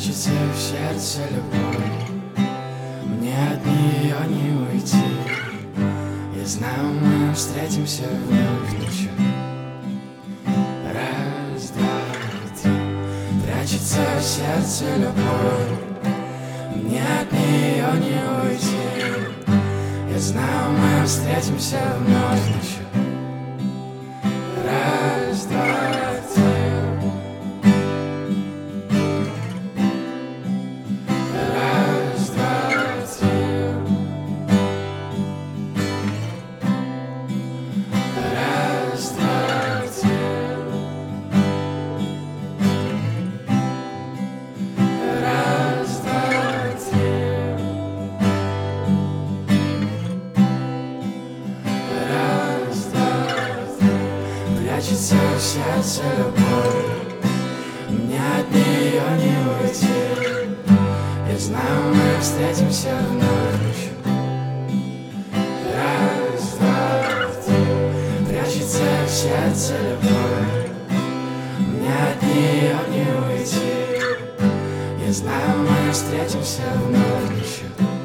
Прячется в сердце любовь, мне от нее не уйти. Я знаю, мы встретимся вновь ночью. Раз, два, три. Прячется в сердце любовь, мне от нее не уйти. Я знаю, мы встретимся вновь ночью. Раз, два, три. Раз, два, три. Раз, два, три. Раз, два, три. Раз, два, три. Прячется в сердце любовь, мне от нее не уйти. Я знаю, мы встретимся вновь ночью. Раз, два, три. Прячется в сердце любовь, мне от нее не уйти. Я знаю, мы встретимся вновь ночью.